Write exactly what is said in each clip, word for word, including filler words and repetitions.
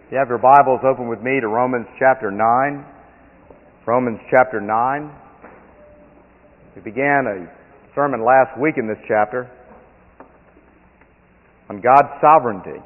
If you have your Bibles, open with me to Romans chapter nine. Romans chapter nine. We began a sermon last week in this chapter on God's sovereignty.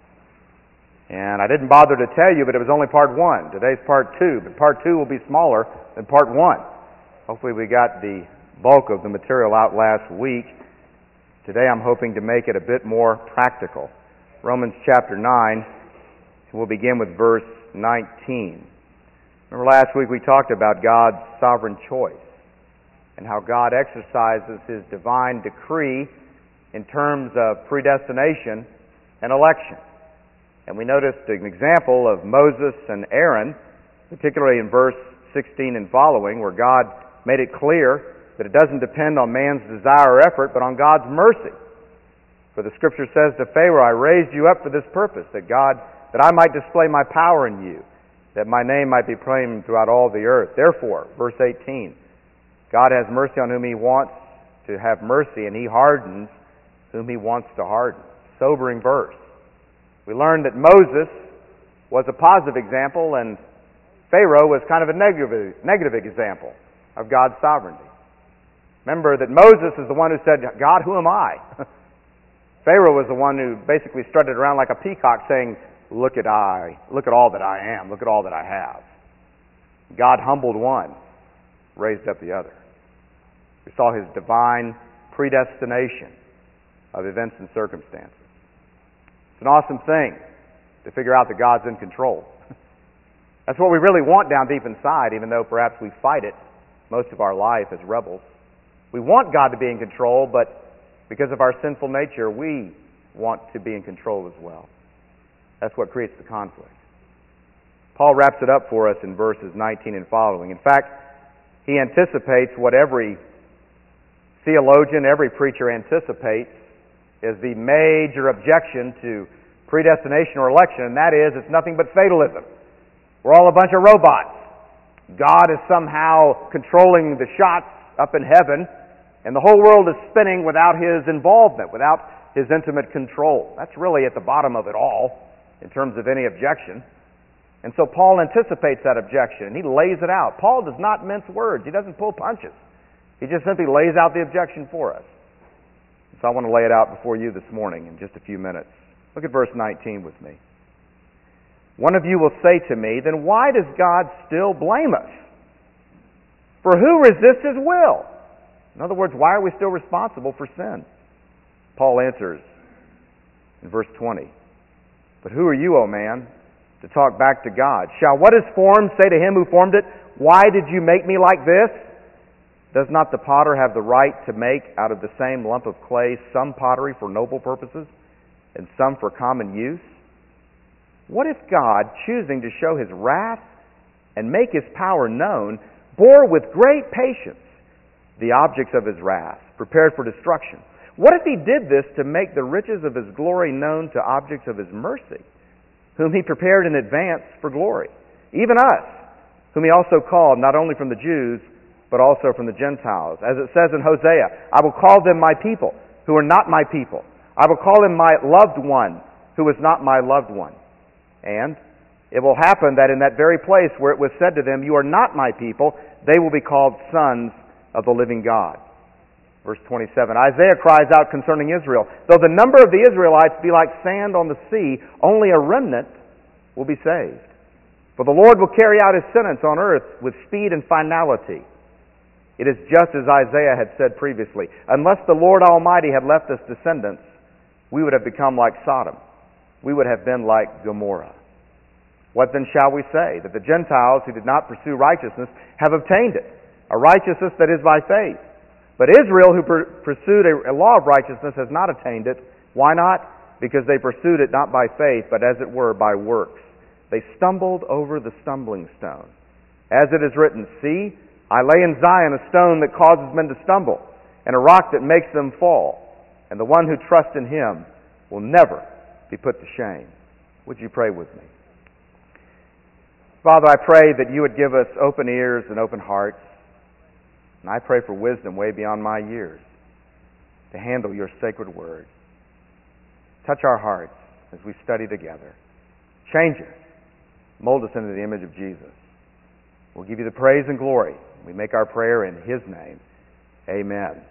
And I didn't bother to tell you, but it was only part one. Today's part two, but part two will be smaller than part one. Hopefully we got the bulk of the material out last week. Today I'm hoping to make it a bit more practical. Romans chapter nine. We'll begin with verse nineteen. Remember last week we talked about God's sovereign choice and how God exercises His divine decree in terms of predestination and election. And we noticed an example of Moses and Aaron, particularly in verse sixteen and following, where God made it clear that it doesn't depend on man's desire or effort, but on God's mercy. For the Scripture says to Pharaoh, I raised you up for this purpose, that God that I might display my power in you, that my name might be proclaimed throughout all the earth. Therefore, verse eighteen, God has mercy on whom He wants to have mercy, and He hardens whom He wants to harden. Sobering verse. We learned that Moses was a positive example, and Pharaoh was kind of a negative, negative example of God's sovereignty. Remember that Moses is the one who said, God, who am I? Pharaoh was the one who basically strutted around like a peacock saying, Look at I, look at all that I am, look at all that I have. God humbled one, raised up the other. We saw His divine predestination of events and circumstances. It's an awesome thing to figure out that God's in control. That's what we really want down deep inside, even though perhaps we fight it most of our life as rebels. We want God to be in control, but because of our sinful nature, we want to be in control as well. That's what creates the conflict. Paul wraps it up for us in verses nineteen and following. In fact, he anticipates what every theologian, every preacher anticipates is the major objection to predestination or election, and that is it's nothing but fatalism. We're all a bunch of robots. God is somehow controlling the shots up in heaven, and the whole world is spinning without His involvement, without His intimate control. That's really at the bottom of it all, in terms of any objection. And so Paul anticipates that objection, and he lays it out. Paul does not mince words. He doesn't pull punches. He just simply lays out the objection for us. So I want to lay it out before you this morning in just a few minutes. Look at verse nineteen with me. One of you will say to me, then why does God still blame us? For who resists His will? In other words, why are we still responsible for sin? Paul answers in verse twenty. But who are you, O man, to talk back to God? Shall what is formed say to Him who formed it, why did you make me like this? Does not the potter have the right to make out of the same lump of clay some pottery for noble purposes and some for common use? What if God, choosing to show His wrath and make His power known, bore with great patience the objects of His wrath, prepared for destruction? What if He did this to make the riches of His glory known to objects of His mercy, whom He prepared in advance for glory? Even us, whom He also called, not only from the Jews, but also from the Gentiles. As it says in Hosea, I will call them my people, who are not my people. I will call him my loved one, who is not my loved one. And it will happen that in that very place where it was said to them, you are not my people, they will be called sons of the living God. Verse twenty-seven, Isaiah cries out concerning Israel, though the number of the Israelites be like sand on the sea, only a remnant will be saved. For the Lord will carry out His sentence on earth with speed and finality. It is just as Isaiah had said previously, unless the Lord Almighty had left us descendants, we would have become like Sodom. We would have been like Gomorrah. What then shall we say? That the Gentiles who did not pursue righteousness have obtained it, a righteousness that is by faith. But Israel, who per- pursued a, a law of righteousness, has not attained it. Why not? Because they pursued it not by faith, but as it were by works. They stumbled over the stumbling stone. As it is written, see, I lay in Zion a stone that causes men to stumble, and a rock that makes them fall. And the one who trusts in Him will never be put to shame. Would you pray with me? Father, I pray that You would give us open ears and open hearts. And I pray for wisdom way beyond my years to handle Your sacred word. Touch our hearts as we study together. Change us Mold us into the image of Jesus. We'll give you the praise and glory. We make our prayer in His name. Amen.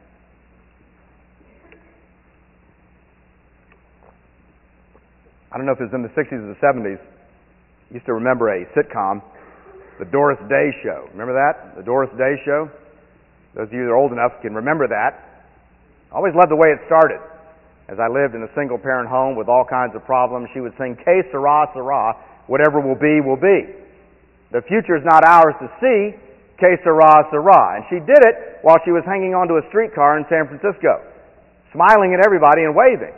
I don't know if it was in the sixties or the seventies. I used to remember a sitcom, The Doris Day Show. Remember that? The Doris Day Show? Those of you that are old enough can remember that. I always loved the way it started. As I lived in a single-parent home with all kinds of problems, she would sing, "Que sera, sera, whatever will be, will be. The future is not ours to see, que sera, sera." And she did it while she was hanging onto a streetcar in San Francisco, smiling at everybody and waving.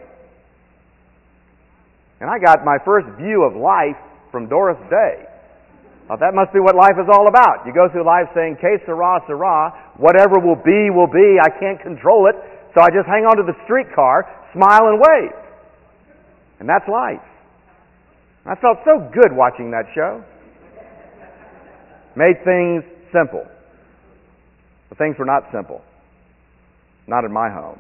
And I got my first view of life from Doris Day. Thought that must be what life is all about. You go through life saying, "Que sera, sera, whatever will be, will be. I can't control it, so I just hang onto the streetcar, smile and wave." And that's life. I felt so good watching that show. Made things simple. But things were not simple. Not in my home.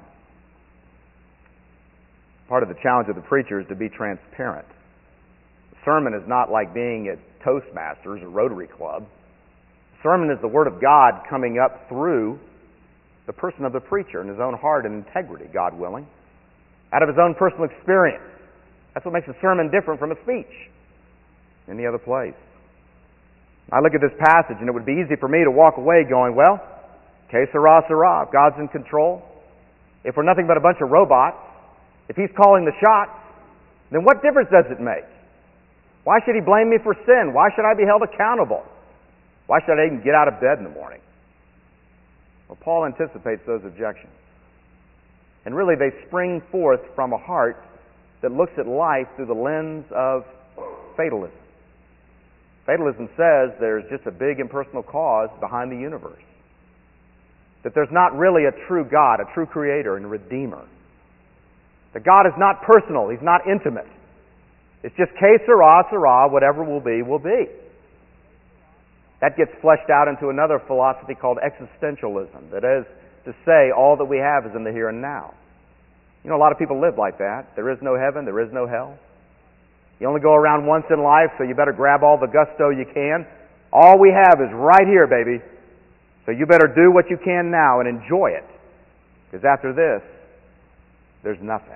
Part of the challenge of the preacher is to be transparent. The sermon is not like being at Toastmasters or Rotary Club. The sermon is the Word of God coming up through the person of the preacher in his own heart and integrity, God willing, out of his own personal experience. That's what makes a sermon different from a speech any other place. I look at this passage and it would be easy for me to walk away going, well, que sera, sera. If God's in control, if we're nothing but a bunch of robots, if He's calling the shots, then what difference does it make? Why should He blame me for sin? Why should I be held accountable? Why should I even get out of bed in the morning? Well, Paul anticipates those objections. And really they spring forth from a heart that looks at life through the lens of fatalism. Fatalism says there's just a big impersonal cause behind the universe. That there's not really a true God, a true creator and redeemer. That God is not personal, He's not intimate. It's just que sera, sera, whatever will be, will be. That gets fleshed out into another philosophy called existentialism. That is to say, all that we have is in the here and now. You know, a lot of people live like that. There is no heaven, there is no hell. You only go around once in life, so you better grab all the gusto you can. All we have is right here, baby. So you better do what you can now and enjoy it. Because after this, there's nothing.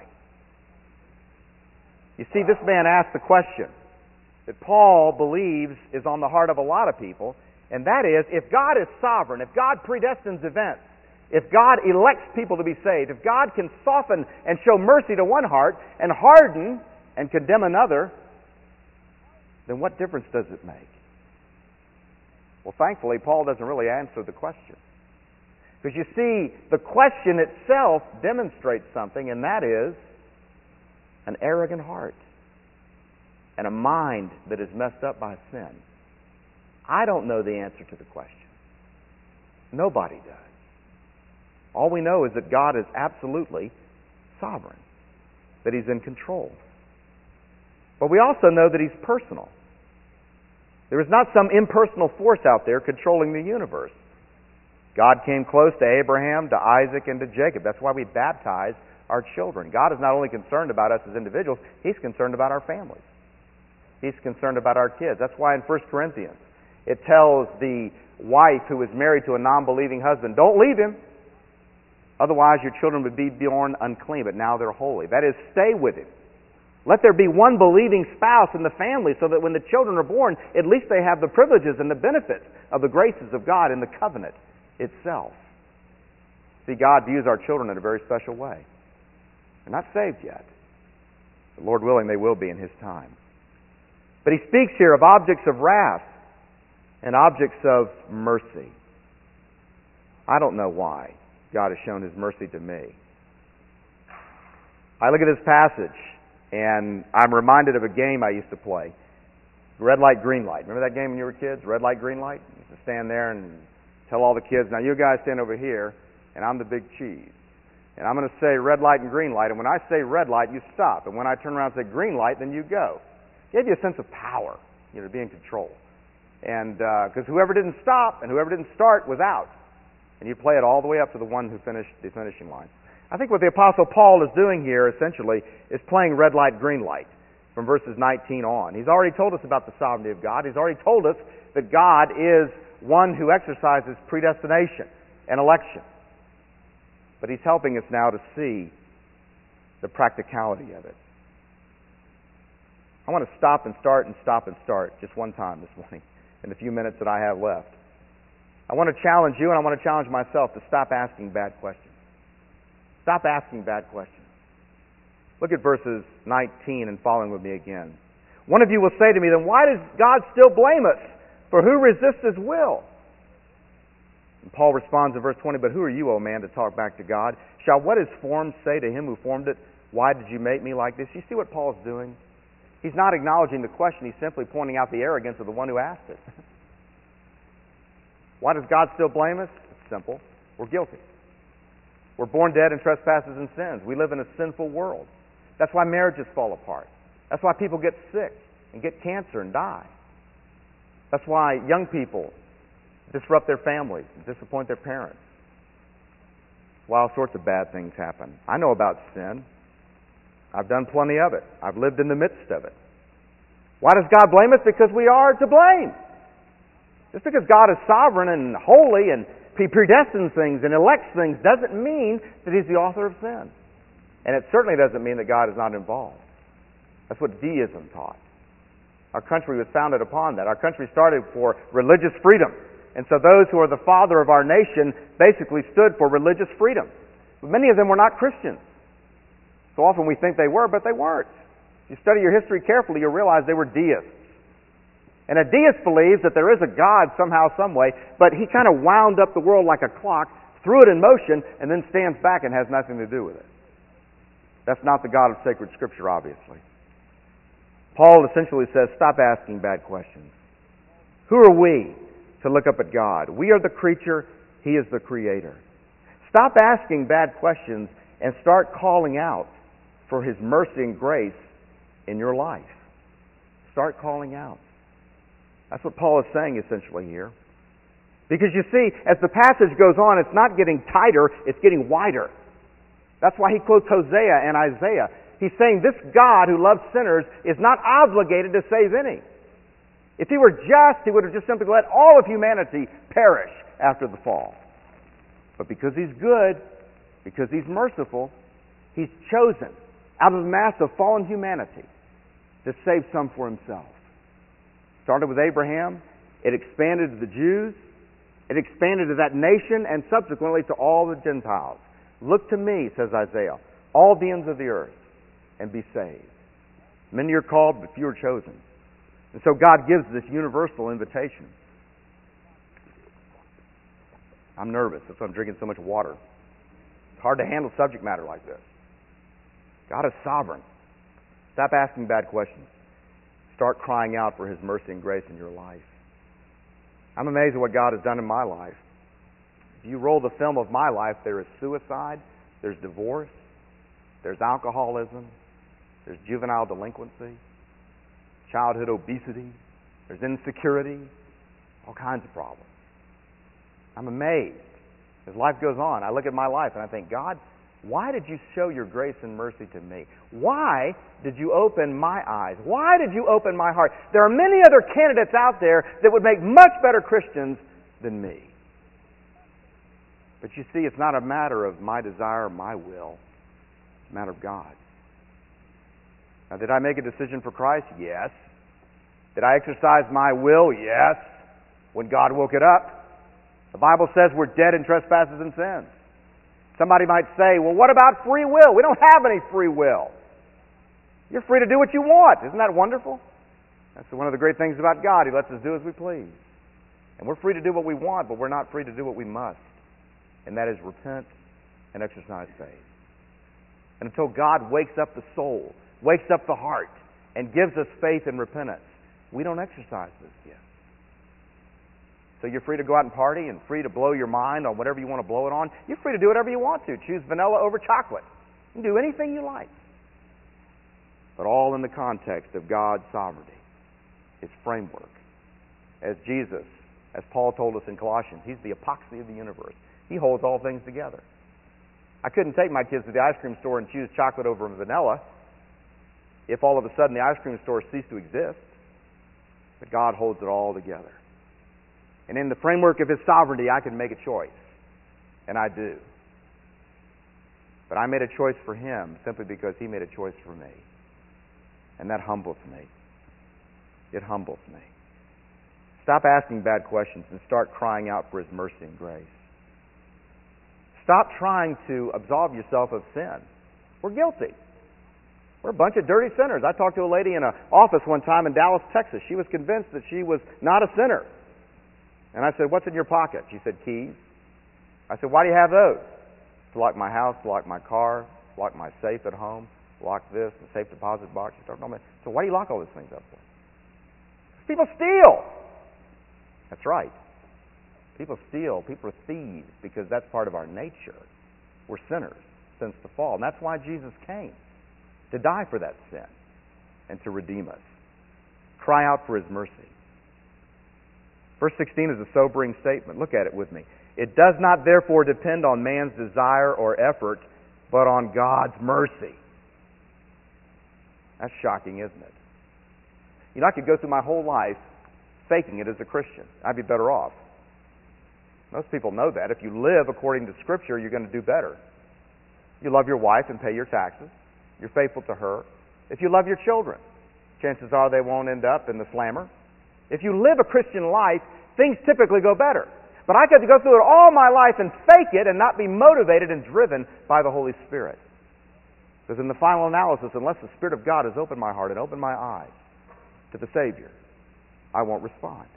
You see, this man asked the question that Paul believes is on the heart of a lot of people, and that is, if God is sovereign, if God predestines events, if God elects people to be saved, if God can soften and show mercy to one heart and harden and condemn another, then what difference does it make? Well, thankfully, Paul doesn't really answer the question. Because you see, the question itself demonstrates something, and that is an arrogant heart and a mind that is messed up by sin. I don't know the answer to the question. Nobody does. All we know is that God is absolutely sovereign, that He's in control. But we also know that He's personal. There is not some impersonal force out there controlling the universe. God came close to Abraham, to Isaac, and to Jacob. That's why we baptize our children. God is not only concerned about us as individuals, He's concerned about our families. He's concerned about our kids. That's why in First Corinthians it tells the wife who is married to a non-believing husband, don't leave him. Otherwise your children would be born unclean, but now they're holy. That is, stay with him. Let there be one believing spouse in the family so that when the children are born, at least they have the privileges and the benefits of the graces of God in the covenant itself. See, God views our children in a very special way. They're not saved yet. But Lord willing, they will be in His time. But he speaks here of objects of wrath and objects of mercy. I don't know why God has shown His mercy to me. I look at this passage and I'm reminded of a game I used to play. Red light, green light. Remember that game when you were kids? Red light, green light? You used to stand there and tell all the kids, now you guys stand over here and I'm the big cheese. And I'm going to say red light and green light, and when I say red light, you stop. And when I turn around and say green light, then you go. It gave you a sense of power, you know, to be in control. And because uh, whoever didn't stop and whoever didn't start was out. And you play it all the way up to the one who finished the finishing line. I think what the Apostle Paul is doing here, essentially, is playing red light, green light. from verses nineteen on. He's already told us about the sovereignty of God. He's already told us that God is one who exercises predestination and election. But he's helping us now to see the practicality of it. I want to stop and start and stop and start just one time this morning in the few minutes that I have left. I want to challenge you and I want to challenge myself to stop asking bad questions. Stop asking bad questions. Look at verses nineteen and following with me again. One of you will say to me, then why does God still blame us? For who resists his will? And Paul responds in verse twenty, but who are you, O man, to talk back to God? Shall what is formed say to him who formed it, why did you make me like this? You see what Paul's doing? He's not acknowledging the question. He's simply pointing out the arrogance of the one who asked it. Why does God still blame us? It's simple. We're guilty. We're born dead in trespasses and sins. We live in a sinful world. That's why marriages fall apart. That's why people get sick and get cancer and die. That's why young people disrupt their families and disappoint their parents. Why all sorts of bad things happen. I know about sin. I've done plenty of it. I've lived in the midst of it. Why does God blame us? Because we are to blame. Just because God is sovereign and holy and He predestines things and elects things doesn't mean that He's the author of sin. And it certainly doesn't mean that God is not involved. That's what deism taught. Our country was founded upon that. Our country started for religious freedom. And so those who are the father of our nation basically stood for religious freedom. But many of them were not Christians. So often we think they were, but they weren't. If you study your history carefully, you'll realize they were deists. And a deist believes that there is a God somehow, some way, but he kind of wound up the world like a clock, threw it in motion, and then stands back and has nothing to do with it. That's not the God of sacred Scripture, obviously. Paul essentially says, stop asking bad questions. Who are we to look up at God? We are the creature, He is the Creator. Stop asking bad questions and start calling out for His mercy and grace in your life. Start calling out. That's what Paul is saying essentially here. Because you see, as the passage goes on, it's not getting tighter, it's getting wider. That's why he quotes Hosea and Isaiah. He's saying this God who loves sinners is not obligated to save any. If He were just, He would have just simply let all of humanity perish after the fall. But because He's good, because He's merciful, He's chosen out of the mass of fallen humanity to save some for Himself. Started with Abraham, it expanded to the Jews, it expanded to that nation, and subsequently to all the Gentiles. Look to me, says Isaiah, all the ends of the earth, and be saved. Many are called, but few are chosen. And so God gives this universal invitation. I'm nervous. That's why I'm drinking so much water. It's hard to handle subject matter like this. God is sovereign. Stop asking bad questions. Start crying out for His mercy and grace in your life. I'm amazed at what God has done in my life. If you roll the film of my life, there is suicide, there's divorce, there's alcoholism, there's juvenile delinquency, childhood obesity, there's insecurity, all kinds of problems. I'm amazed. As life goes on, I look at my life and I think, God, why did you show your grace and mercy to me? Why did you open my eyes? Why did you open my heart? There are many other candidates out there that would make much better Christians than me. But you see, it's not a matter of my desire or my will. It's a matter of God. Now, did I make a decision for Christ? Yes. Did I exercise my will? Yes. When God woke it up. The Bible says we're dead in trespasses and sins. Somebody might say, well, what about free will? We don't have any free will. You're free to do what you want. Isn't that wonderful? That's one of the great things about God. He lets us do as we please. And we're free to do what we want, but we're not free to do what we must. And that is repent and exercise faith. And until God wakes up the soul, wakes up the heart, and gives us faith and repentance, we don't exercise this gift. So you're free to go out and party and free to blow your mind on whatever you want to blow it on. You're free to do whatever you want to. Choose vanilla over chocolate. You can do anything you like. But all in the context of God's sovereignty, His framework. As Jesus, as Paul told us in Colossians, He's the epoxy of the universe. He holds all things together. I couldn't take my kids to the ice cream store and choose chocolate over vanilla. if all of a sudden the ice cream store ceased to exist. But God holds it all together. And in the framework of His sovereignty, I can make a choice. And I do. But I made a choice for Him simply because He made a choice for me. And that humbles me. It humbles me. Stop asking bad questions and start crying out for His mercy and grace. Stop trying to absolve yourself of sin. We're guilty. We're a bunch of dirty sinners. I talked to a lady in an office one time in Dallas, Texas. She was convinced that she was not a sinner. And I said, "What's in your pocket?" She said, "Keys." I said, "Why do you have those?" "To lock my house, to lock my car, to lock my safe at home, to lock this, the safe deposit box." She started telling me, "So why do you lock all those things up for?" "Because people steal." That's right. People steal. People are thieves because that's part of our nature. We're sinners since the fall. And that's why Jesus came, to die for that sin and to redeem us. Cry out for His mercy. Verse sixteen is a sobering statement. Look at it with me. "It does not therefore depend on man's desire or effort, but on God's mercy." That's shocking, isn't it? You know, I could go through my whole life faking it as a Christian. I'd be better off. Most people know that. If you live according to Scripture, you're going to do better. You love your wife and pay your taxes. You're faithful to her. If you love your children, chances are they won't end up in the slammer. If you live a Christian life, things typically go better. But I could go through it all my life and fake it and not be motivated and driven by the Holy Spirit. Because in the final analysis, unless the Spirit of God has opened my heart and opened my eyes to the Savior, I won't respond.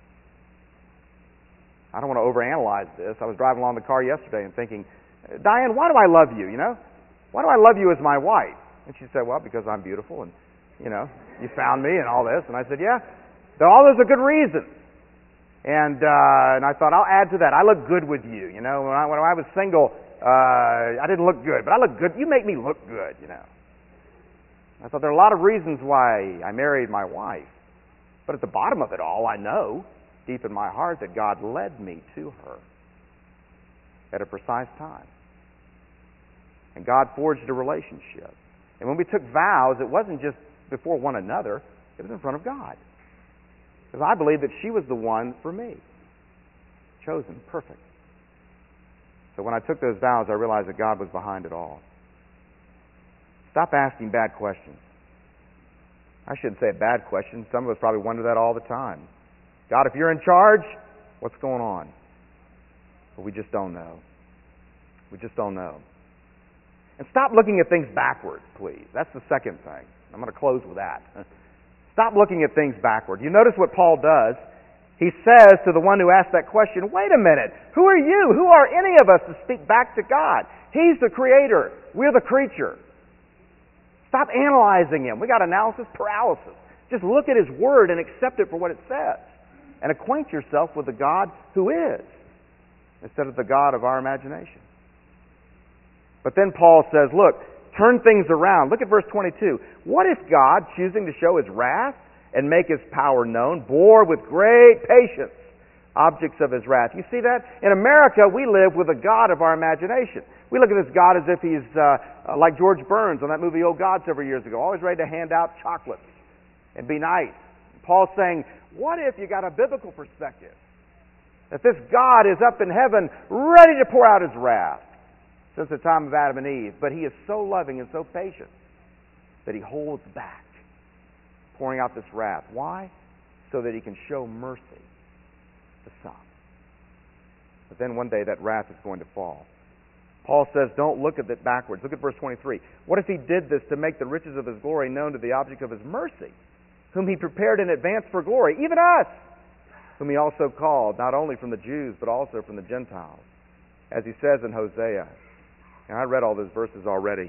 I don't want to overanalyze this. I was driving along the car yesterday and thinking, "Diane, why do I love you, you know? Why do I love you as my wife?" And she said, "Well, because I'm beautiful and, you know, you found me and all this." And I said, "Yeah, all those are good reasons." And uh, and I thought, I'll add to that. I look good with you, you know. When I, when I was single, uh, I didn't look good, but I look good. You make me look good, you know. I thought there are a lot of reasons why I married my wife. But at the bottom of it all, I know, deep in my heart, that God led me to her at a precise time. And God forged a relationship. And when we took vows, it wasn't just before one another, it was in front of God. Because I believed that she was the one for me. Chosen, perfect. So when I took those vows, I realized that God was behind it all. Stop asking bad questions. I shouldn't say a bad question. Some of us probably wonder that all the time. God, if you're in charge, what's going on? But we just don't know. We just don't know. And stop looking at things backwards, please. That's the second thing. I'm going to close with that. Stop looking at things backward. You notice what Paul does? He says to the one who asked that question, "Wait a minute. Who are you? Who are any of us to speak back to God? He's the Creator. We're the creature." Stop analyzing Him. We got analysis paralysis. Just look at His Word and accept it for what it says. And acquaint yourself with the God who is, instead of the God of our imagination. But then Paul says, look, turn things around. Look at verse twenty-two. "What if God, choosing to show His wrath and make His power known, bore with great patience objects of His wrath?" You see that? In America, we live with a God of our imagination. We look at this God as if He's uh, like George Burns on that movie Oh God several years ago, always ready to hand out chocolates and be nice. Paul's saying, what if you got a biblical perspective? That this God is up in heaven ready to pour out His wrath since the time of Adam and Eve. But He is so loving and so patient that He holds back pouring out this wrath. Why? So that He can show mercy to some. But then one day that wrath is going to fall. Paul says, don't look at it backwards. Look at verse twenty-three. What if He did this to make the riches of His glory known to the object of His mercy, whom He prepared in advance for glory, even us, whom He also called, not only from the Jews, but also from the Gentiles, as He says in Hosea. And I read all those verses already.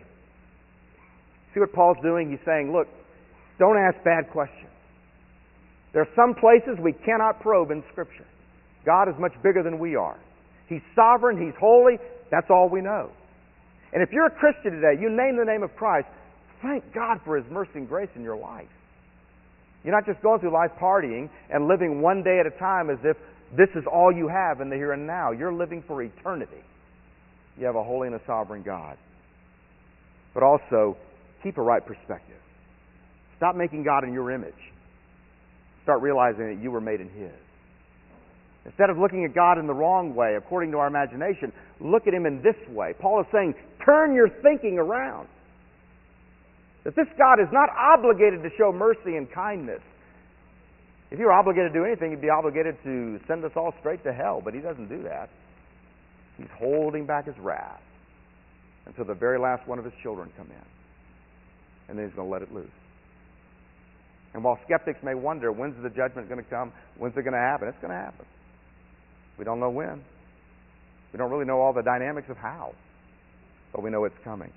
See what Paul's doing? He's saying, look, don't ask bad questions. There are some places we cannot probe in Scripture. God is much bigger than we are. He's sovereign, He's holy, that's all we know. And if you're a Christian today, you name the name of Christ, thank God for His mercy and grace in your life. You're not just going through life partying and living one day at a time as if this is all you have in the here and now. You're living for eternity. You have a holy and a sovereign God. But also, keep a right perspective. Stop making God in your image. Start realizing that you were made in His. Instead of looking at God in the wrong way, according to our imagination, look at Him in this way. Paul is saying, turn your thinking around. That this God is not obligated to show mercy and kindness. If He were obligated to do anything, He'd be obligated to send us all straight to hell, but He doesn't do that. He's holding back His wrath until the very last one of His children come in. And then He's going to let it loose. And while skeptics may wonder, when's the judgment going to come? When's it going to happen? It's going to happen. We don't know when. We don't really know all the dynamics of how. But we know it's coming.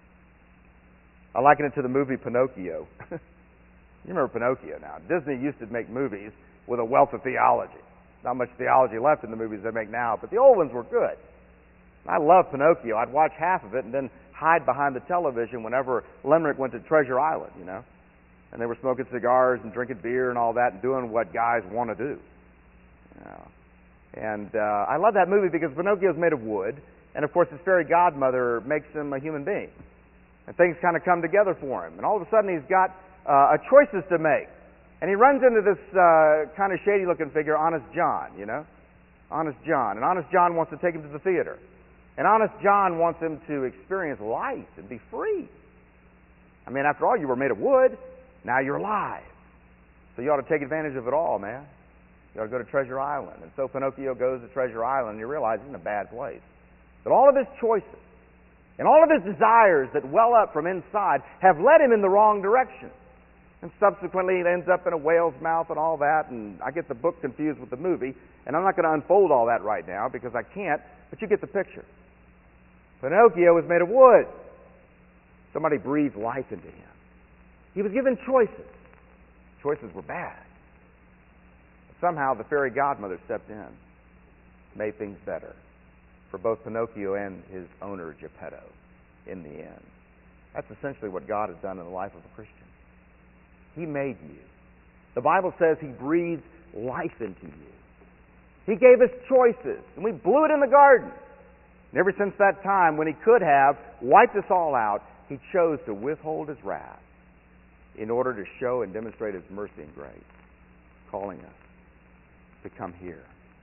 I liken it to the movie Pinocchio. You remember Pinocchio now. Disney used to make movies with a wealth of theology. Not much theology left in the movies they make now, but the old ones were good. I loved Pinocchio. I'd watch half of it and then hide behind the television whenever Limerick went to Treasure Island, you know. And they were smoking cigars and drinking beer and all that and doing what guys want to do. You know. And uh, I love that movie because Pinocchio's made of wood, and of course his fairy godmother makes him a human being. And things kind of come together for him. And all of a sudden he's got uh, a choices to make. And he runs into this uh, kind of shady-looking figure, Honest John, you know. Honest John. And Honest John wants to take him to the theater. And Honest John wants him to experience life and be free. I mean, after all, you were made of wood. Now you're alive. So you ought to take advantage of it all, man. You ought to go to Treasure Island. And so Pinocchio goes to Treasure Island, and you realize he's in a bad place. But all of his choices and all of his desires that well up from inside have led him in the wrong direction. And subsequently, it ends up in a whale's mouth and all that, and I get the book confused with the movie, and I'm not going to unfold all that right now because I can't, but you get the picture. Pinocchio was made of wood. Somebody breathed life into him. He was given choices. Choices were bad. But somehow the fairy godmother stepped in, made things better for both Pinocchio and his owner, Geppetto, in the end. That's essentially what God has done in the life of a Christian. He made you. The Bible says He breathed life into you. He gave us choices, and we blew it in the garden. And ever since that time, when He could have wiped us all out, He chose to withhold His wrath in order to show and demonstrate His mercy and grace, calling us to come here.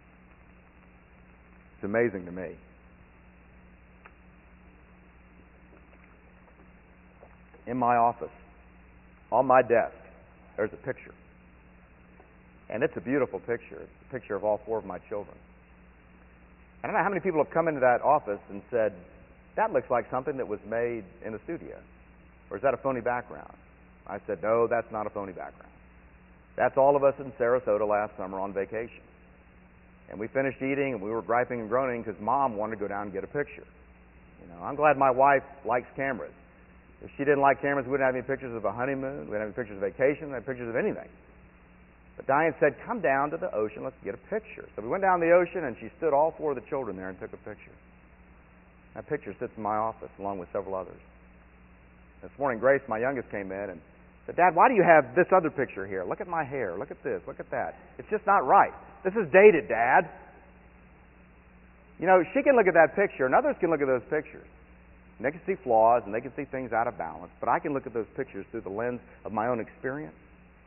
It's amazing to me. In my office, on my desk, there's a picture. And it's a beautiful picture. It's a picture of all four of my children. I don't know how many people have come into that office and said, that looks like something that was made in a studio. Or is that a phony background? I said, no, that's not a phony background. That's all of us in Sarasota last summer on vacation. And we finished eating, and we were griping and groaning because Mom wanted to go down and get a picture. You know, I'm glad my wife likes cameras. If she didn't like cameras, we wouldn't have any pictures of a honeymoon, we wouldn't have any pictures of vacation, we wouldn't have pictures of anything. But Diane said, come down to the ocean, let's get a picture. So we went down the ocean, and she stood all four of the children there and took a picture. That picture sits in my office along with several others. This morning, Grace, my youngest, came in and said, Dad, why do you have this other picture here? Look at my hair. Look at this. Look at that. It's just not right. This is dated, Dad. You know, she can look at that picture, and others can look at those pictures. And they can see flaws, and they can see things out of balance. But I can look at those pictures through the lens of my own experience,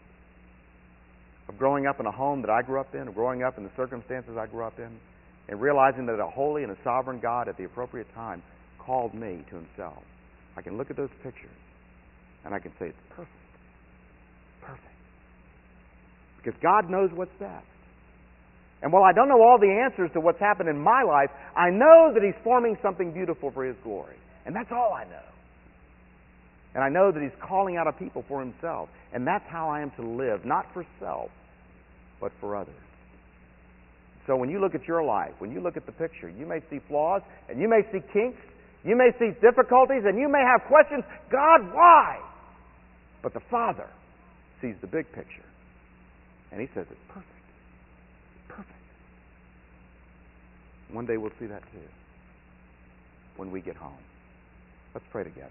of growing up in a home that I grew up in, of growing up in the circumstances I grew up in, and realizing that a holy and a sovereign God at the appropriate time called me to Himself. I can look at those pictures, and I can say, it's perfect. Perfect. Because God knows what's best. And while I don't know all the answers to what's happened in my life, I know that He's forming something beautiful for His glory. And that's all I know. And I know that He's calling out a people for Himself. And that's how I am to live, not for self, but for others. So when you look at your life, when you look at the picture, you may see flaws, and you may see kinks, you may see difficulties, and you may have questions, God, why? But the Father sees the big picture. And He says it's perfect. Perfect. One day we'll see that too. When we get home. Let's pray together.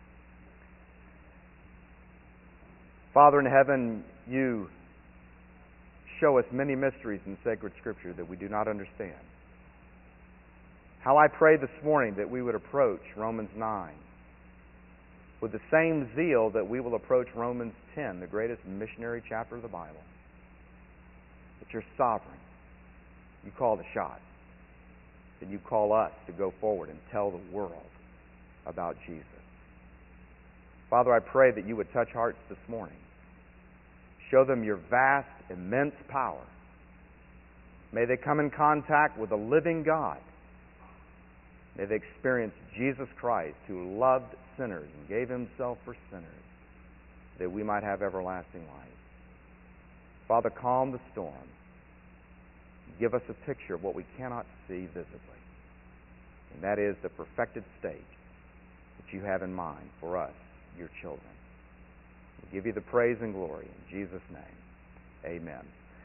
Father in heaven, You show us many mysteries in sacred Scripture that we do not understand. How I pray this morning that we would approach Romans nine with the same zeal that we will approach Romans ten, the greatest missionary chapter of the Bible. That you're sovereign. You call the shots. And you call us to go forward and tell the world about Jesus. Father, I pray that you would touch hearts this morning. Show them your vast, immense power. May they come in contact with a living God. May they experience Jesus Christ, who loved sinners and gave himself for sinners, that we might have everlasting life. Father, calm the storm. Give us a picture of what we cannot see visibly. And that is the perfected state that you have in mind for us, your children. We give you the praise and glory in Jesus' name. Amen.